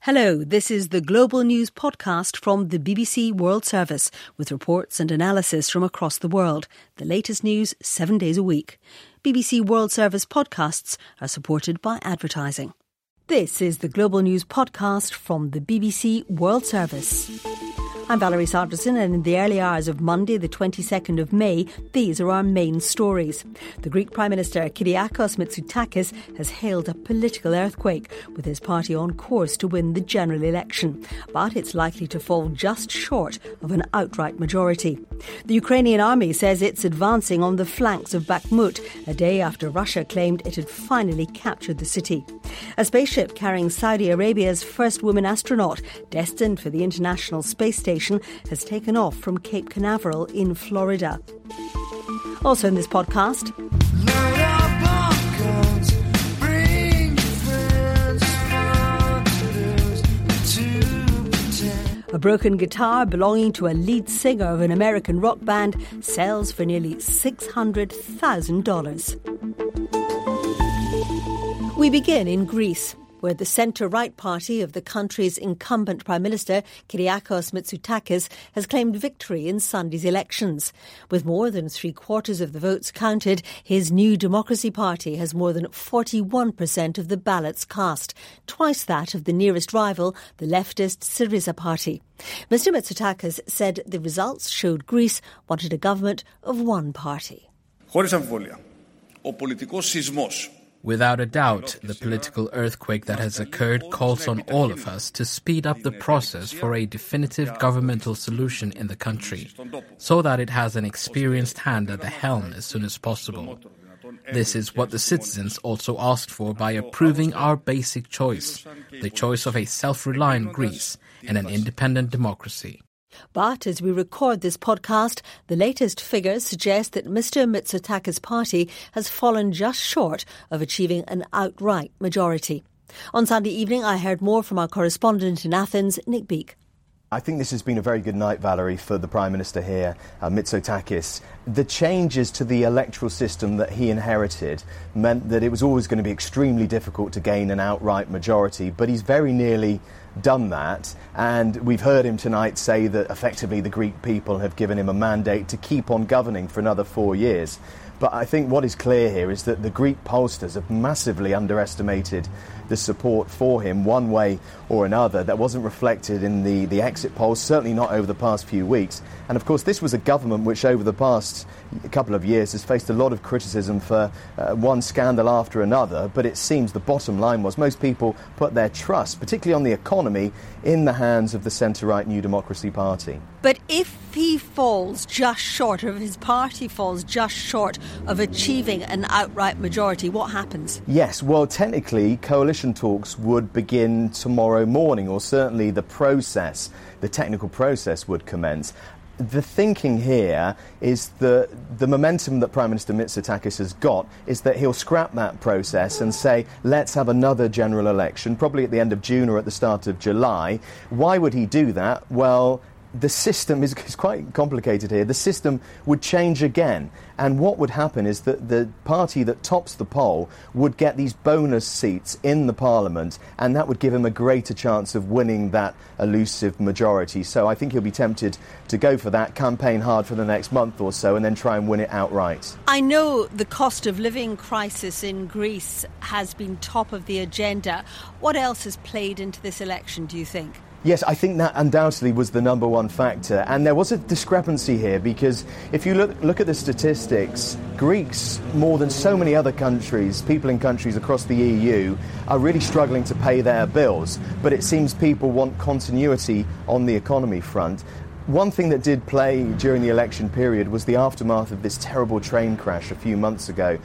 Hello, this is the Global News podcast from the BBC World Service with reports and analysis from across the world. The latest news 7 days a week. BBC World Service podcasts are supported by advertising. This is the Global News podcast from the BBC World Service. I'm Valerie Sanderson, and in the early hours of Monday, the 22nd of May, these are our main stories. The Greek Prime Minister Kyriakos Mitsotakis has hailed a political earthquake, with his party on course to win the general election. But it's likely to fall just short of an outright majority. The Ukrainian army says it's advancing on the flanks of Bakhmut, a day after Russia claimed it had finally captured the city. A spaceship carrying Saudi Arabia's first woman astronaut, destined for the International Space Station, has taken off from Cape Canaveral in Florida. Also in this podcast, a broken guitar belonging to a lead singer of an American rock band sells for nearly $600,000. We begin in Greece, where the centre-right party of the country's incumbent Prime Minister, Kyriakos Mitsotakis, has claimed victory in Sunday's elections. With more than three-quarters of the votes counted, his New Democracy Party has more than 41% of the ballots cast, twice that of the nearest rival, the leftist Syriza Party. Mr Mitsotakis said the results showed Greece wanted a government of one party. Χωρίς αμφιβολία, ο πολιτικός σεισμός. Without a doubt, the political earthquake that has occurred calls on all of us to speed up the process for a definitive governmental solution in the country, so that it has an experienced hand at the helm as soon as possible. This is what the citizens also asked for by approving our basic choice, the choice of a self-reliant Greece and an independent democracy. But as we record this podcast, the latest figures suggest that Mr Mitsotakis' party has fallen just short of achieving an outright majority. On Sunday evening, I heard more from our correspondent in Athens, Nick Beake. I think this has been a very good night, Valerie, for the Prime Minister here, Mitsotakis. The changes to the electoral system that he inherited meant that it was always going to be extremely difficult to gain an outright majority, but he's very nearly done that, and we've heard him tonight say that effectively the Greek people have given him a mandate to keep on governing for another 4 years. But I think what is clear here is that the Greek pollsters have massively underestimated the support for him one way or another. That wasn't reflected in the exit polls, certainly not over the past few weeks. And of course this was a government which over the past couple of years has faced a lot of criticism for one scandal after another, but it seems the bottom line was most people put their trust, particularly on the economy, in the hands of the centre-right New Democracy Party. But if he falls just short, or if his party falls just short of achieving an outright majority, what happens? Yes, well, technically, coalition talks would begin tomorrow morning, or certainly the technical process would commence. The thinking here is that the momentum that Prime Minister Mitsotakis has got is that he'll scrap that process and say, let's have another general election, probably at the end of June or at the start of July. Why would he do that? Well, the system is quite complicated here. The system would change again. And what would happen is that the party that tops the poll would get these bonus seats in the parliament, and that would give him a greater chance of winning that elusive majority. So I think he'll be tempted to go for that, campaign hard for the next month or so, and then try and win it outright. I know the cost of living crisis in Greece has been top of the agenda. What else has played into this election, do you think? Yes, I think that undoubtedly was the number one factor. And there was a discrepancy here because if you look at the statistics, Greeks, more than so many other countries, people in countries across the EU, are really struggling to pay their bills. But it seems people want continuity on the economy front. One thing that did play during the election period was the aftermath of this terrible train crash a few months ago.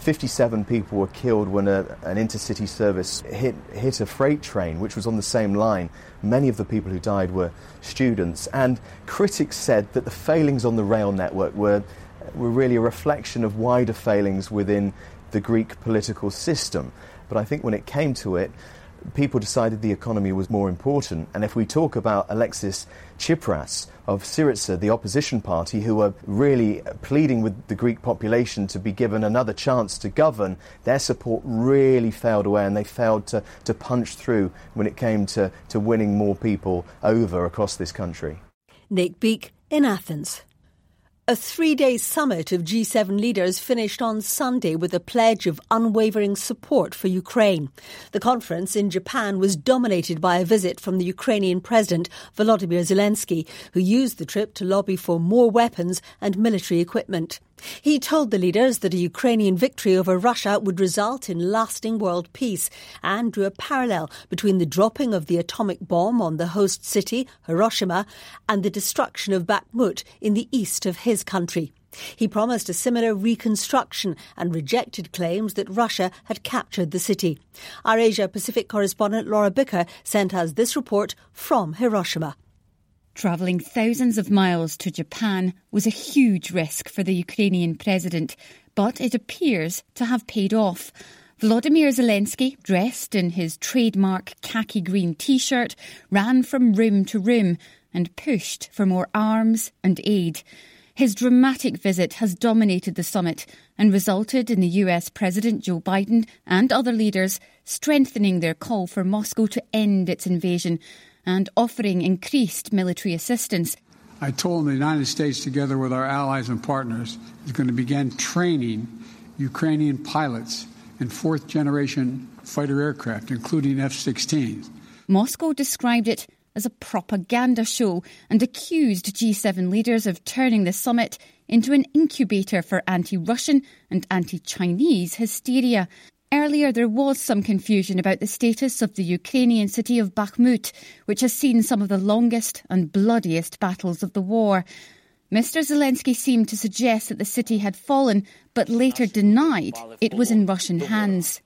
57 people were killed when an intercity service hit a freight train, which was on the same line. Many of the people who died were students. And critics said that the failings on the rail network were really a reflection of wider failings within the Greek political system. But I think when it came to it, people decided the economy was more important. And if we talk about Alexis Tsipras of Syriza, the opposition party, who are really pleading with the Greek population to be given another chance to govern, their support really failed away, and they failed to punch through when it came to winning more people over across this country. Nick Beake in Athens. A 3-day summit of G7 leaders finished on Sunday with a pledge of unwavering support for Ukraine. The conference in Japan was dominated by a visit from the Ukrainian President Volodymyr Zelensky, who used the trip to lobby for more weapons and military equipment. He told the leaders that a Ukrainian victory over Russia would result in lasting world peace, and drew a parallel between the dropping of the atomic bomb on the host city, Hiroshima, and the destruction of Bakhmut in the east of his country. He promised a similar reconstruction and rejected claims that Russia had captured the city. Our Asia-Pacific correspondent Laura Bicker sent us this report from Hiroshima. Travelling thousands of miles to Japan was a huge risk for the Ukrainian president, but it appears to have paid off. Volodymyr Zelensky, dressed in his trademark khaki green T-shirt, ran from room to room and pushed for more arms and aid. His dramatic visit has dominated the summit and resulted in the US President Joe Biden and other leaders strengthening their call for Moscow to end its invasion and offering increased military assistance. I told them the United States, together with our allies and partners, is going to begin training Ukrainian pilots in fourth-generation fighter aircraft, including F-16s. Moscow described it as a propaganda show and accused G7 leaders of turning the summit into an incubator for anti-Russian and anti-Chinese hysteria. Earlier, there was some confusion about the status of the Ukrainian city of Bakhmut, which has seen some of the longest and bloodiest battles of the war. Mr. Zelensky seemed to suggest that the city had fallen, but later denied it was in Russian hands.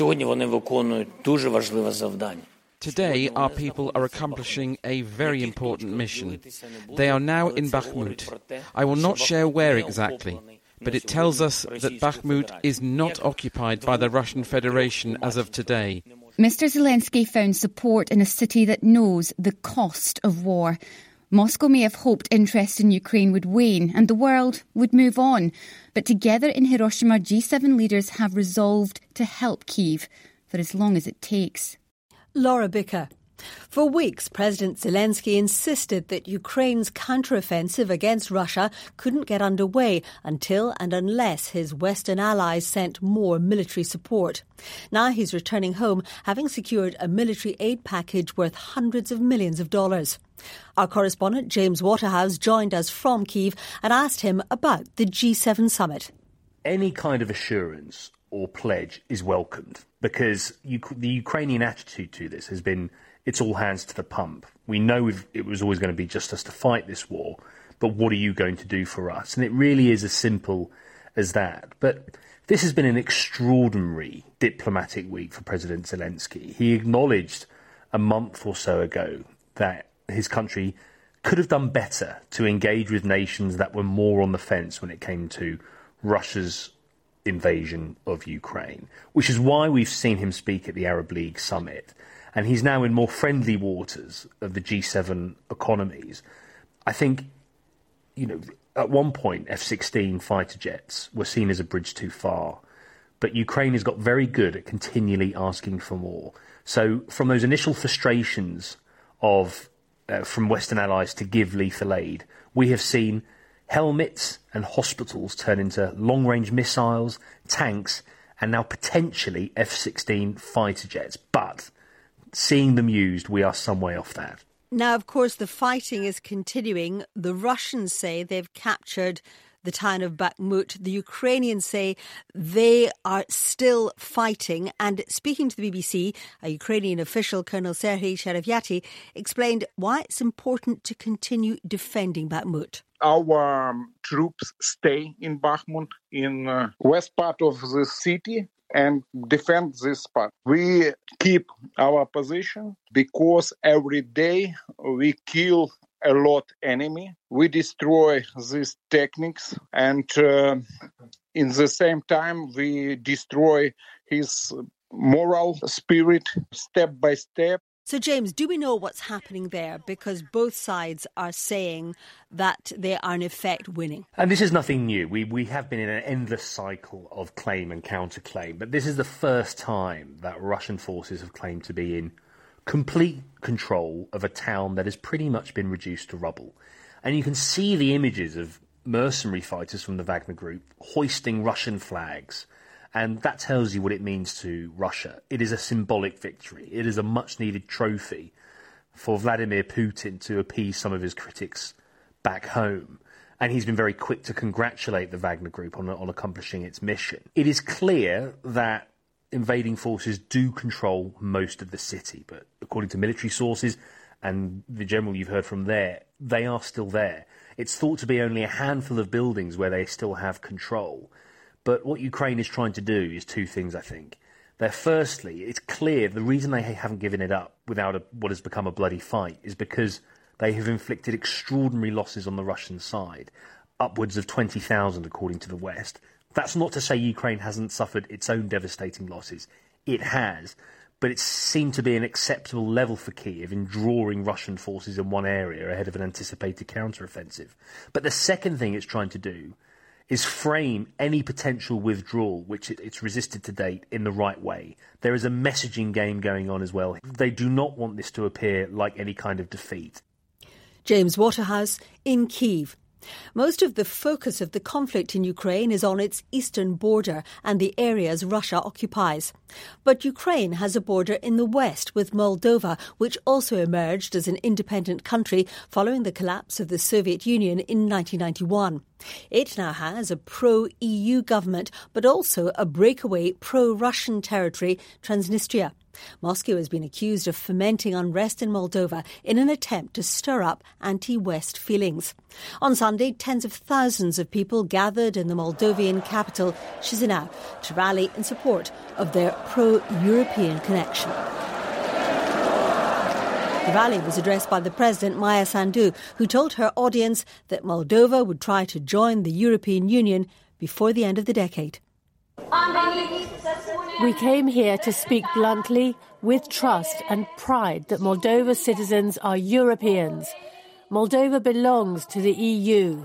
Today, our people are accomplishing a very important mission. They are now in Bakhmut. I will not share where exactly, but it tells us that Bakhmut is not occupied by the Russian Federation as of today. Mr. Zelensky found support in a city that knows the cost of war. Moscow may have hoped interest in Ukraine would wane and the world would move on. But together in Hiroshima, G7 leaders have resolved to help Kyiv for as long as it takes. Laura Bicker. For weeks, President Zelensky insisted that Ukraine's counteroffensive against Russia couldn't get underway until and unless his Western allies sent more military support. Now he's returning home, having secured a military aid package worth hundreds of millions of dollars. Our correspondent James Waterhouse joined us from Kyiv and asked him about the G7 summit. Any kind of assurance or pledge is welcomed because the Ukrainian attitude to this has been it's all hands to the pump. We know it was always going to be just us to fight this war, but what are you going to do for us? And it really is as simple as that. But this has been an extraordinary diplomatic week for President Zelensky. He acknowledged a month or so ago that his country could have done better to engage with nations that were more on the fence when it came to Russia's invasion of Ukraine, which is why we've seen him speak at the Arab League summit. And he's now in more friendly waters of the G7 economies. I think, at one point, F-16 fighter jets were seen as a bridge too far. But Ukraine has got very good at continually asking for more. So from those initial frustrations from Western allies to give lethal aid, we have seen helmets and hospitals turn into long-range missiles, tanks, and now potentially F-16 fighter jets. But seeing them used, we are some way off that. Now, of course, the fighting is continuing. The Russians say they've captured the town of Bakhmut. The Ukrainians say they are still fighting. And speaking to the BBC, a Ukrainian official, Colonel Serhiy Sherevyati, explained why it's important to continue defending Bakhmut. Our troops stay in Bakhmut, in west part of the city, and defend this part. We keep our position because every day we kill a lot enemy. We destroy these techniques, and in the same time we destroy his moral spirit, step by step. So, James, do we know what's happening there? Because both sides are saying that they are in effect winning. And this is nothing new. We have been in an endless cycle of claim and counterclaim, but this is the first time that Russian forces have claimed to be in complete control of a town that has pretty much been reduced to rubble. And you can see the images of mercenary fighters from the Wagner Group hoisting Russian flags. And that tells you what it means to Russia. It is a symbolic victory. It is a much-needed trophy for Vladimir Putin to appease some of his critics back home. And he's been very quick to congratulate the Wagner Group on accomplishing its mission. It is clear that invading forces do control most of the city, but according to military sources and the general you've heard from there, they are still there. It's thought to be only a handful of buildings where they still have control. But what Ukraine is trying to do is two things, I think. Firstly, it's clear the reason they haven't given it up without what has become a bloody fight is because they have inflicted extraordinary losses on the Russian side, upwards of 20,000 according to the West. That's not to say Ukraine hasn't suffered its own devastating losses. It has, but it seemed to be an acceptable level for Kyiv in drawing Russian forces in one area ahead of an anticipated counteroffensive. But the second thing it's trying to do is frame any potential withdrawal, which it's resisted to date, in the right way. There is a messaging game going on as well. They do not want this to appear like any kind of defeat. James Waterhouse in Kyiv. Most of the focus of the conflict in Ukraine is on its eastern border and the areas Russia occupies. But Ukraine has a border in the west with Moldova, which also emerged as an independent country following the collapse of the Soviet Union in 1991. It now has a pro-EU government, but also a breakaway pro-Russian territory, Transnistria. Moscow has been accused of fomenting unrest in Moldova in an attempt to stir up anti-West feelings. On Sunday, tens of thousands of people gathered in the Moldovan capital, Chisinau, to rally in support of their pro-European connection. The rally was addressed by the President, Maia Sandu, who told her audience that Moldova would try to join the European Union before the end of the decade. We came here to speak bluntly, with trust and pride, that Moldova's citizens are Europeans. Moldova belongs to the EU.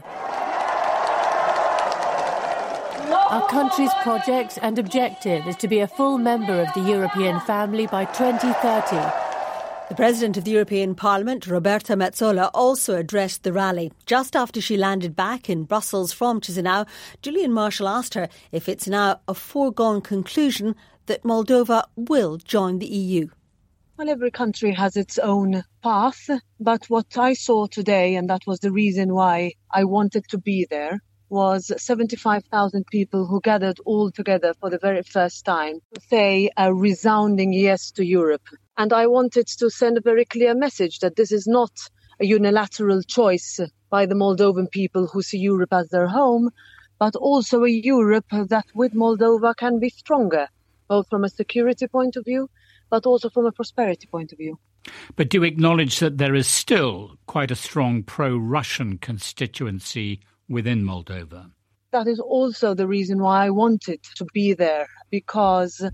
Our country's project and objective is to be a full member of the European family by 2030. The President of the European Parliament, Roberta Metsola, also addressed the rally. Just after she landed back in Brussels from Chisinau, Julian Marshall asked her if it's now a foregone conclusion that Moldova will join the EU. Well, every country has its own path, but what I saw today, and that was the reason why I wanted to be there, was 75,000 people who gathered all together for the very first time to say a resounding yes to Europe. And I wanted to send a very clear message that this is not a unilateral choice by the Moldovan people who see Europe as their home, but also a Europe that with Moldova can be stronger, both from a security point of view, but also from a prosperity point of view. But do you acknowledge that there is still quite a strong pro-Russian constituency within Moldova? That is also the reason why I wanted to be there, because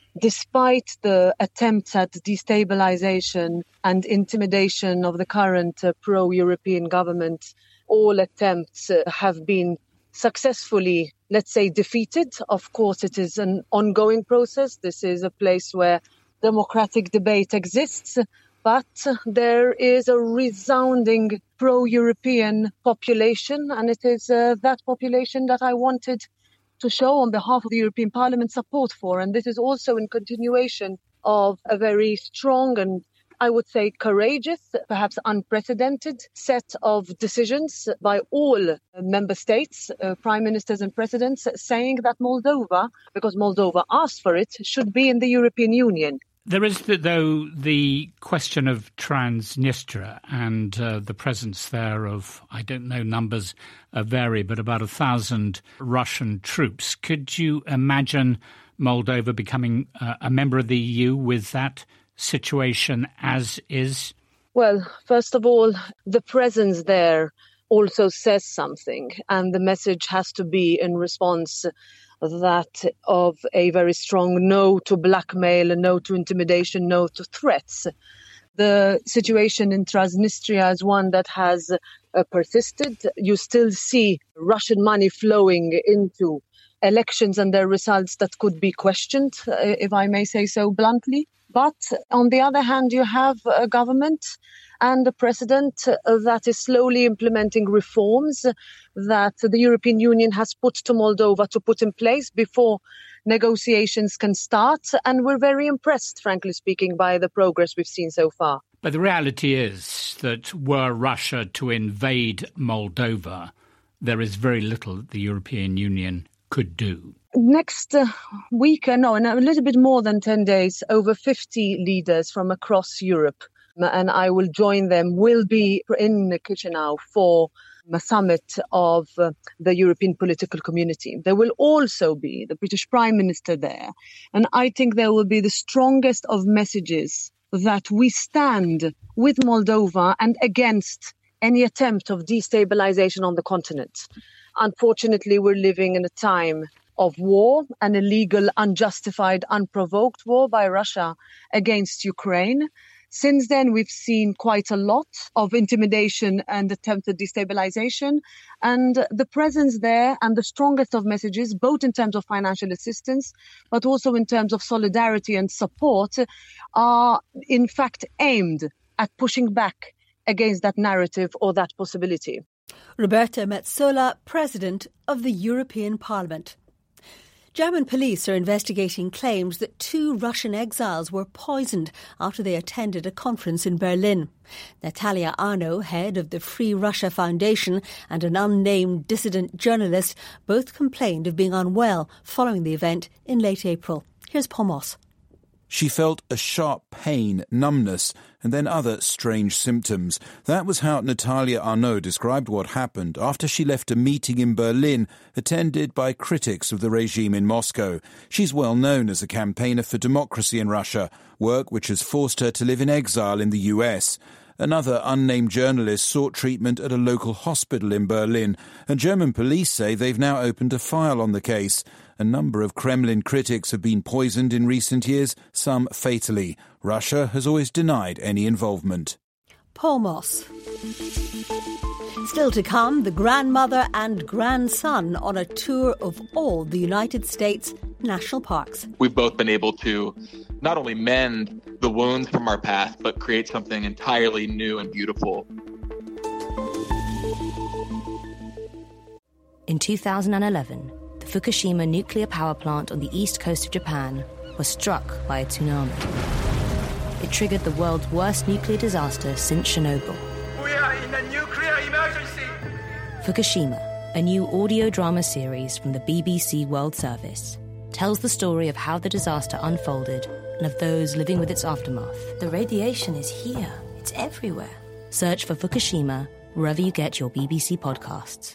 despite the attempts at destabilization and intimidation of the current pro-European government, all attempts have been successfully, let's say, defeated. Of course, it is an ongoing process. This is a place where democratic debate exists, but there is a resounding pro-European population, and it is that population that I wanted to show on behalf of the European Parliament support for. And this is also in continuation of a very strong and, I would say, courageous, perhaps unprecedented set of decisions by all member states, prime ministers and presidents, saying that Moldova, because Moldova asked for it, should be in the European Union. There is, though, the question of Transnistria and the presence there of, I don't know, numbers vary, but about 1,000 Russian troops. Could you imagine Moldova becoming a member of the EU with that situation as is? Well, first of all, the presence there also says something, and the message has to be in response that of a very strong no to blackmail, no to intimidation, no to threats. The situation in Transnistria is one that has persisted. You still see Russian money flowing into elections and their results that could be questioned, if I may say so bluntly. But on the other hand, you have a government and a president that is slowly implementing reforms that the European Union has put to Moldova to put in place before negotiations can start. And we're very impressed, frankly speaking, by the progress we've seen so far. But the reality is that were Russia to invade Moldova, there is very little that the European Union could do. Next week, in a little bit more than 10 days, over 50 leaders from across Europe, and I will join them, will be in Chisinau for a summit of the European political community. There will also be the British Prime Minister there, and I think there will be the strongest of messages that we stand with Moldova and against any attempt of destabilization on the continent. Unfortunately, we're living in a time of war, an illegal, unjustified, unprovoked war by Russia against Ukraine. Since then, we've seen quite a lot of intimidation and attempted destabilization. And the presence there and the strongest of messages, both in terms of financial assistance, but also in terms of solidarity and support, are in fact aimed at pushing back against that narrative or that possibility. Roberta Metsola, President of the European Parliament. German police are investigating claims that 2 Russian exiles were poisoned after they attended a conference in Berlin. Natalia Arno, head of the Free Russia Foundation, and an unnamed dissident journalist both complained of being unwell following the event in late April. Here's Paul Moss. She felt a sharp pain, numbness, and then other strange symptoms. That was how Natalia Arnaud described what happened after she left a meeting in Berlin attended by critics of the regime in Moscow. She's well known as a campaigner for democracy in Russia, work which has forced her to live in exile in the US. Another unnamed journalist sought treatment at a local hospital in Berlin, and German police say they've now opened a file on the case. A number of Kremlin critics have been poisoned in recent years, some fatally. Russia has always denied any involvement. Paul Moss. Still to come, the grandmother and grandson on a tour of all the United States national parks. We've both been able to not only mend the wounds from our past, but create something entirely new and beautiful. In 2011, the Fukushima nuclear power plant on the east coast of Japan was struck by a tsunami. It triggered the world's worst nuclear disaster since Chernobyl. We are in a nuclear emergency! Fukushima, a new audio drama series from the BBC World Service, tells the story of how the disaster unfolded and of those living with its aftermath. The radiation is here. It's everywhere. Search for Fukushima wherever you get your BBC podcasts.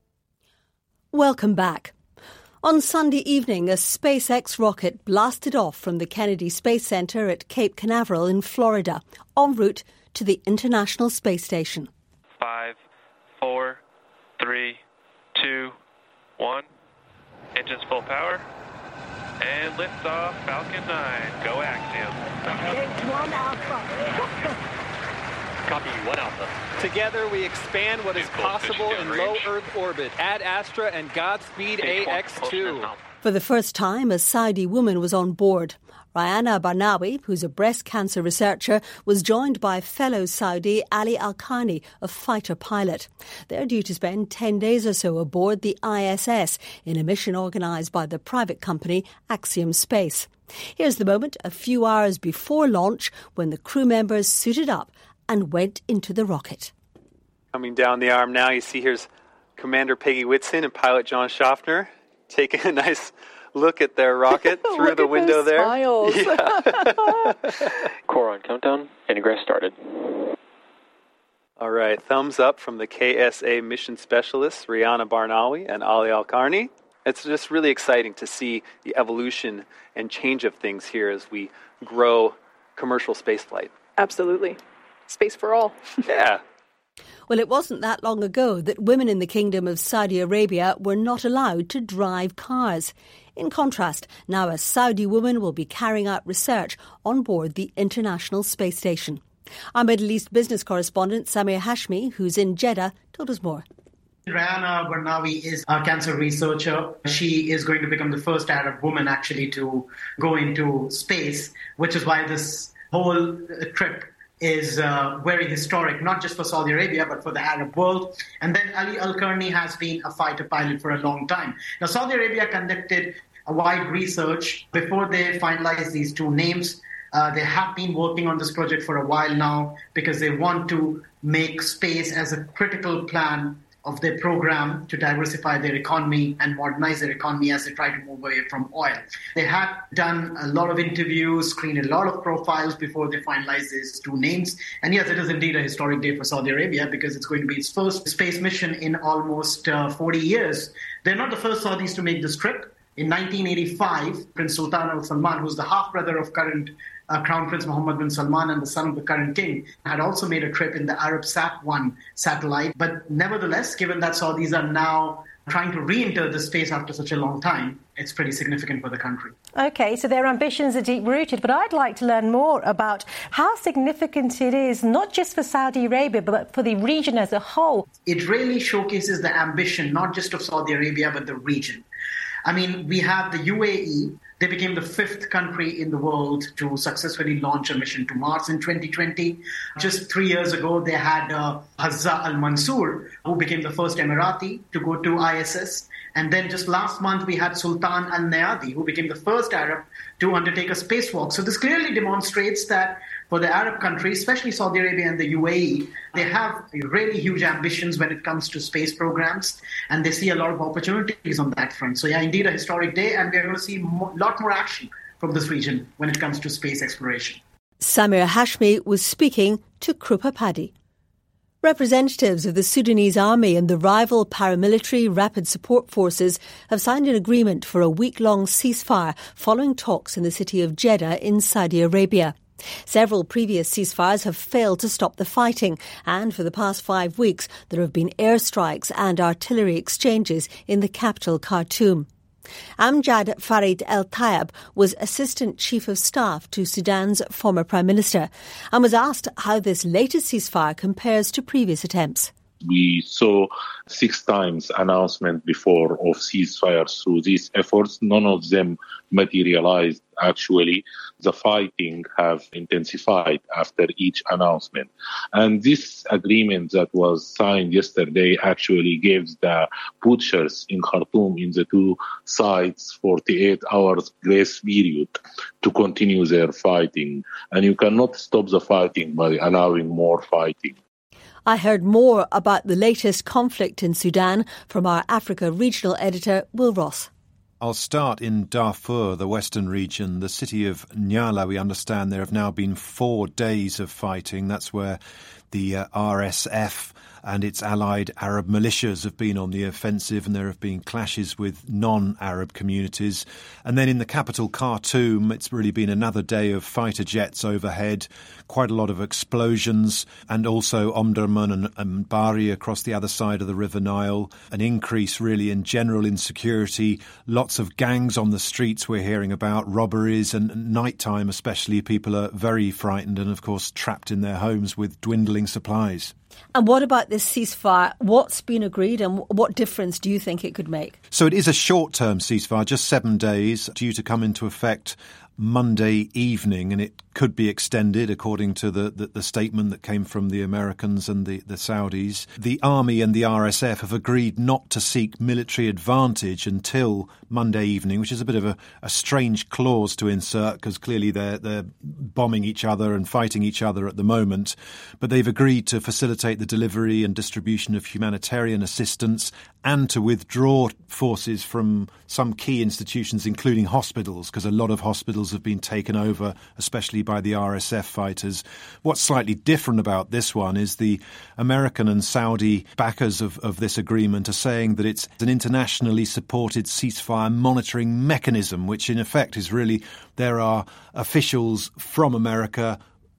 Welcome back. On Sunday evening, a SpaceX rocket blasted off from the Kennedy Space Center at Cape Canaveral in Florida, en route to the International Space Station. 5, 4, 3, 2, 1. Engines full power. And liftoff, Falcon 9. Go Axiom. One Alpha. Copy, 1 Alpha. Together we expand what is possible in low Earth orbit. Ad Astra and Godspeed AX2. For the first time, a Saudi woman was on board. Rayana Barnawi, who's a breast cancer researcher, was joined by fellow Saudi Ali Al-Khani, a fighter pilot. They're due to spend 10 days or so aboard the ISS in a mission organised by the private company Axiom Space. Here's the moment a few hours before launch when the crew members suited up and went into the rocket. Coming down the arm now, you see here's Commander Peggy Whitson and pilot John Schaffner taking a nice look at their rocket through the window there. Smiles. Yeah. Core on countdown. Ingress started. All right, thumbs up from the KSA mission specialists, Rayana Barnawi and Ali Al-Khani. It's just really exciting to see the evolution and change of things here as we grow commercial spaceflight. Absolutely. Space for all. Yeah. Well, it wasn't that long ago that women in the Kingdom of Saudi Arabia were not allowed to drive cars. In contrast, now a Saudi woman will be carrying out research on board the International Space Station. Our Middle East business correspondent Samir Hashmi, who's in Jeddah, told us more. Rayana Barnawi is a cancer researcher. She is going to become the first Arab woman actually to go into space, which is why this whole trip is very historic, not just for Saudi Arabia, but for the Arab world. And then Ali Al-Karni has been a fighter pilot for a long time. Now, Saudi Arabia conducted a wide research before they finalized these two names. They have been working on this project for a while now because they want to make space as a critical plan of their program to diversify their economy and modernize their economy as they try to move away from oil. They had done a lot of interviews, screened a lot of profiles before they finalized these two names. And yes, it is indeed a historic day for Saudi Arabia because it's going to be its first space mission in almost 40 years. They're not the first Saudis to make this trip. In 1985, Prince Sultan Al Salman, who's the half-brother of current Crown Prince Mohammed bin Salman and the son of the current king, had also made a trip in the Arabsat-1 satellite. But nevertheless, given that Saudis are now trying to re-enter the space after such a long time, it's pretty significant for the country. OK, so their ambitions are deep-rooted, but I'd like to learn more about how significant it is, not just for Saudi Arabia, but for the region as a whole. It really showcases the ambition, not just of Saudi Arabia, but the region. I mean, we have the UAE. They became the fifth country in the world to successfully launch a mission to Mars in 2020. Just 3 years ago, they had Hazza Al Mansour, who became the first Emirati to go to ISS. And then just last month, we had Sultan Al Nayadi, who became the first Arab to undertake a spacewalk. So this clearly demonstrates that for the Arab countries, especially Saudi Arabia and the UAE, they have really huge ambitions when it comes to space programs, and they see a lot of opportunities on that front. So yeah, indeed a historic day, and we're going to see a lot more action from this region when it comes to space exploration. Samir Hashmi was speaking to Krupa Paddy. Representatives of the Sudanese army and the rival paramilitary Rapid Support Forces have signed an agreement for a week-long ceasefire following talks in the city of Jeddah in Saudi Arabia. Several previous ceasefires have failed to stop the fighting, and for the past 5 weeks there have been airstrikes and artillery exchanges in the capital Khartoum. Amjad Farid El Tayeb was Assistant Chief of Staff to Sudan's former Prime Minister and was asked how this latest ceasefire compares to previous attempts. We saw 6 times announcement before of ceasefires through these efforts. None of them materialized. Actually, the fighting have intensified after each announcement. And this agreement that was signed yesterday actually gives the butchers in Khartoum in the two sides 48 hours grace period to continue their fighting. And you cannot stop the fighting by allowing more fighting. I heard more about the latest conflict in Sudan from our Africa regional editor, Will Ross. I'll start in Darfur, the western region. The city of Nyala, we understand there have now been 4 days of fighting. That's where the RSF and its allied Arab militias have been on the offensive, and there have been clashes with non-Arab communities. And then in the capital, Khartoum, it's really been another day of fighter jets overhead, quite a lot of explosions, and also Omdurman and Bari across the other side of the River Nile. An increase really in general insecurity, lots of gangs on the streets we're hearing about, robberies, and nighttime especially, people are very frightened and of course trapped in their homes with dwindling supplies. And what about this ceasefire? What's been agreed and what difference do you think it could make? So it is a short-term ceasefire, just 7 days, due to come into effect Monday evening, and it could be extended according to the statement that came from the Americans and the Saudis. The army and the RSF have agreed not to seek military advantage until Monday evening, which is a bit of a strange clause to insert because clearly they're bombing each other and fighting each other at the moment. But they've agreed to facilitate the delivery and distribution of humanitarian assistance and to withdraw forces from some key institutions, including hospitals, because a lot of hospitals have been taken over, especially by the RSF fighters. What's slightly different about this one is the American and Saudi backers of this agreement are saying that it's an internationally supported ceasefire monitoring mechanism, which in effect is really there are officials from America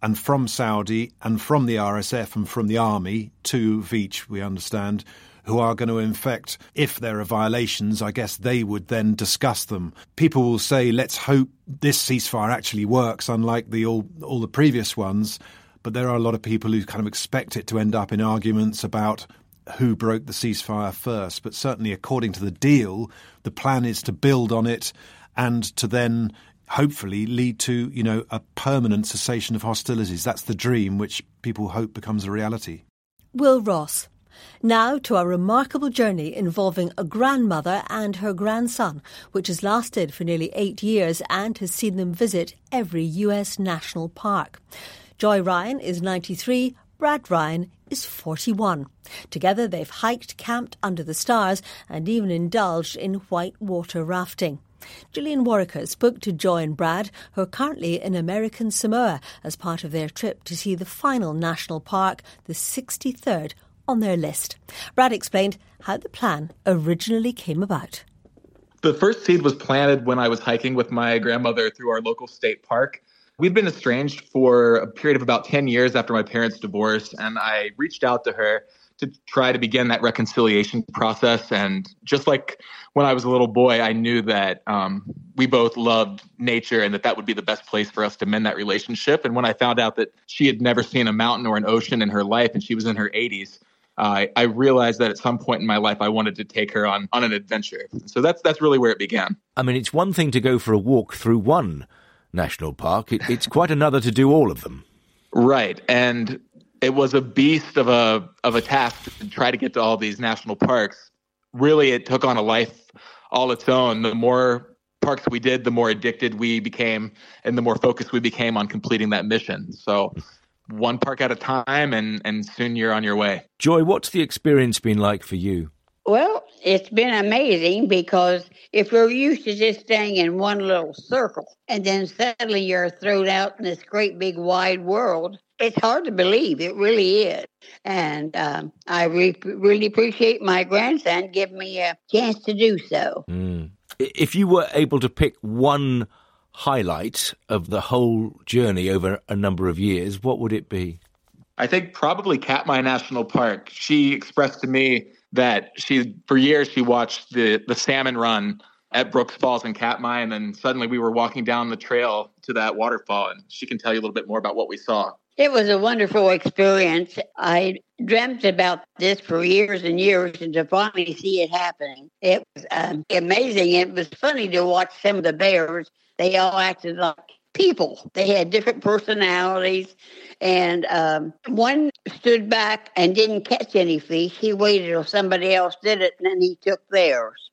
and from Saudi and from the RSF and from the army, 2 of each, we understand, who are going to infect. If there are violations, I guess they would then discuss them. People will say, let's hope this ceasefire actually works, unlike all the previous ones. But there are a lot of people who kind of expect it to end up in arguments about who broke the ceasefire first. But certainly, according to the deal, the plan is to build on it and to then hopefully lead to, a permanent cessation of hostilities. That's the dream, which people hope becomes a reality. Will Ross. Now to a remarkable journey involving a grandmother and her grandson, which has lasted for nearly 8 years and has seen them visit every US national park. Joy Ryan is 93, Brad Ryan is 41. Together they've hiked, camped under the stars and even indulged in whitewater rafting. Gillian Warwicker spoke to Joy and Brad, who are currently in American Samoa as part of their trip to see the final national park, the 63rd on their list. Brad explained how the plan originally came about. The first seed was planted when I was hiking with my grandmother through our local state park. We'd been estranged for a period of about 10 years after my parents' divorce, and I reached out to her to try to begin that reconciliation process. And just like when I was a little boy, I knew that we both loved nature and that would be the best place for us to mend that relationship. And when I found out that she had never seen a mountain or an ocean in her life and she was in her 80s, I realized that at some point in my life, I wanted to take her on an adventure. So that's really where it began. I mean, it's one thing to go for a walk through one national park. It's quite another to do all of them. Right. And it was a beast of a task to try to get to all these national parks. Really, it took on a life all its own. The more parks we did, the more addicted we became and the more focused we became on completing that mission. So one park at a time, and soon you're on your way. Joy, what's the experience been like for you? Well, it's been amazing because if you're used to just staying in one little circle and then suddenly you're thrown out in this great big wide world, it's hard to believe. It really is. And I really appreciate my grandson giving me a chance to do so. If you were able to pick one highlight of the whole journey over a number of years, what would it be? I think probably Katmai National Park. She expressed to me that for years she watched the salmon run at Brooks Falls in Katmai, and then suddenly we were walking down the trail to that waterfall, and she can tell you a little bit more about what we saw. It was a wonderful experience. I dreamt about this for years and years, and to finally see it happening, it was amazing. It was funny to watch some of the bears. They all acted like people. They had different personalities, and one stood back and didn't catch any fish. He waited till somebody else did it, and then he took theirs.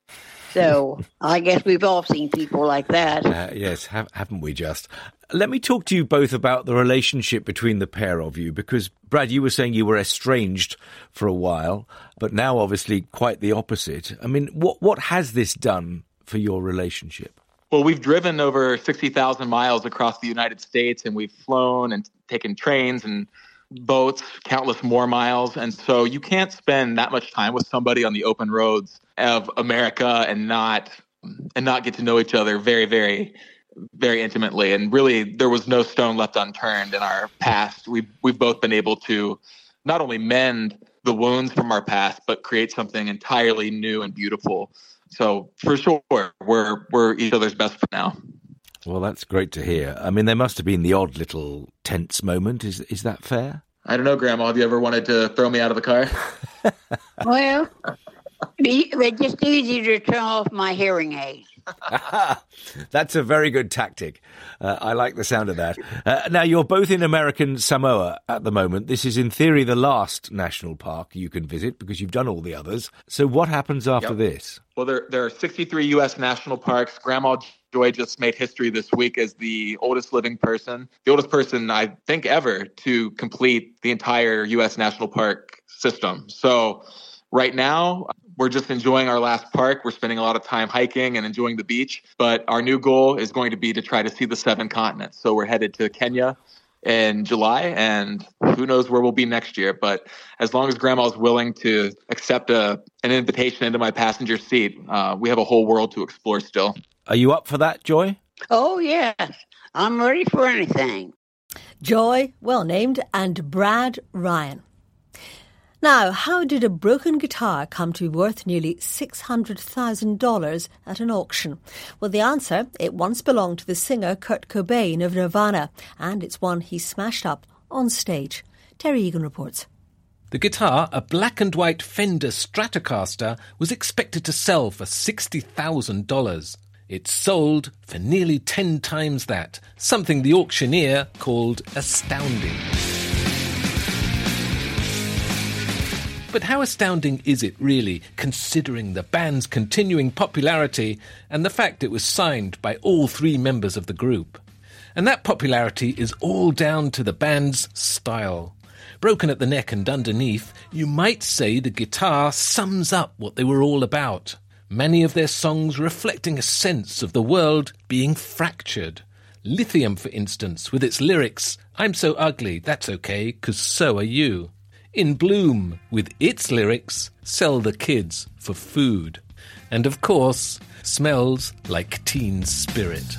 So I guess we've all seen people like that. Yes, haven't we just? Let me talk to you both about the relationship between the pair of you, because, Brad, you were saying you were estranged for a while, but now obviously quite the opposite. I mean, what has this done for your relationship? Well, we've driven over 60,000 miles across the United States, and we've flown and taken trains and boats, countless more miles. And so you can't spend that much time with somebody on the open roads of America and not get to know each other very, very, very intimately. And really, there was no stone left unturned in our past. We've both been able to not only mend the wounds from our past, but create something entirely new and beautiful. So for sure, we're each other's best friend now. Well, that's great to hear. I mean, there must have been the odd little tense moment. Is that fair? I don't know, Grandma. Have you ever wanted to throw me out of the car? Well, it's just easy to turn off my hearing aid. That's a very good tactic. I like the sound of that. Now, you're both in American Samoa at the moment. This is, in theory, the last national park you can visit because you've done all the others. So what happens after this? Well, there are 63 U.S. national parks. Grandma Joy just made history this week as the oldest living person, the oldest person, I think, ever to complete the entire U.S. national park system. So right now, we're just enjoying our last park. We're spending a lot of time hiking and enjoying the beach. But our new goal is going to be to try to see the 7 continents. So we're headed to Kenya in July, and who knows where we'll be next year. But as long as Grandma's willing to accept an invitation into my passenger seat, we have a whole world to explore still. Are you up for that, Joy? Oh, yes. I'm ready for anything. Joy, well named, and Brad Ryan. Now, how did a broken guitar come to be worth nearly $600,000 at an auction? Well, the answer, it once belonged to the singer Kurt Cobain of Nirvana, and it's one he smashed up on stage. Terry Egan reports. The guitar, a black and white Fender Stratocaster, was expected to sell for $60,000. It sold for nearly 10 times that, something the auctioneer called astounding. But how astounding is it really, considering the band's continuing popularity and the fact it was signed by all 3 members of the group? And that popularity is all down to the band's style. Broken at the neck and underneath, you might say the guitar sums up what they were all about. Many of their songs reflecting a sense of the world being fractured. Lithium, for instance, with its lyrics, "I'm so ugly, that's okay, 'cause so are you." In Bloom, with its lyrics, "Sell the kids for food." And of course, Smells Like Teen Spirit.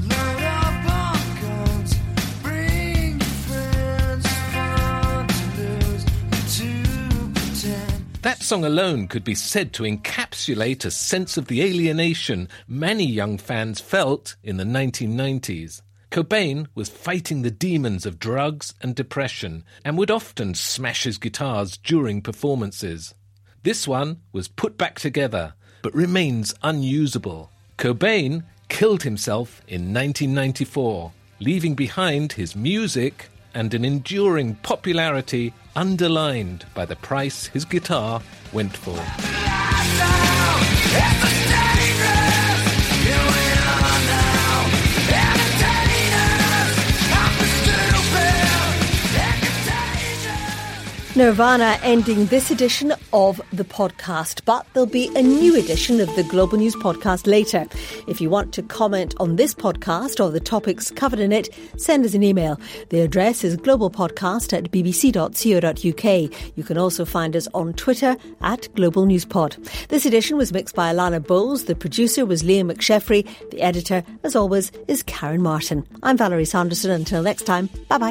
That song alone could be said to encapsulate a sense of the alienation many young fans felt in the 1990s. Cobain was fighting the demons of drugs and depression and would often smash his guitars during performances. This one was put back together, but remains unusable. Cobain killed himself in 1994, leaving behind his music and an enduring popularity underlined by the price his guitar went for. Nirvana ending this edition of the podcast, but there'll be a new edition of the Global News podcast later. If you want to comment on this podcast or the topics covered in it, send us an email. The address is globalpodcast@bbc.co.uk. You can also find us on Twitter @GlobalNewsPod. This edition was mixed by Alana Bowles. The producer was Liam McSheffrey. The editor, as always, is Karen Martin. I'm Valerie Sanderson. Until next time, bye-bye.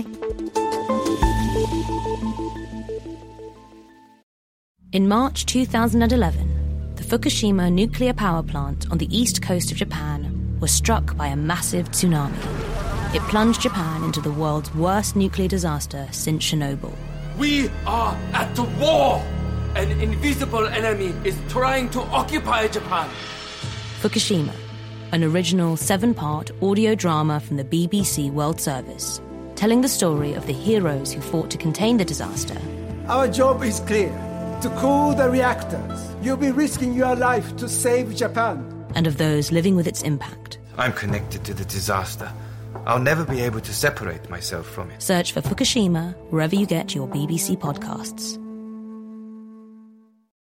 In March 2011, the Fukushima nuclear power plant on the east coast of Japan was struck by a massive tsunami. It plunged Japan into the world's worst nuclear disaster since Chernobyl. We are at war! An invisible enemy is trying to occupy Japan. Fukushima, an original 7-part audio drama from the BBC World Service, telling the story of the heroes who fought to contain the disaster. Our job is clear. To cool the reactors. You'll be risking your life to save Japan. And of those living with its impact. I'm connected to the disaster. I'll never be able to separate myself from it. Search for Fukushima wherever you get your BBC podcasts.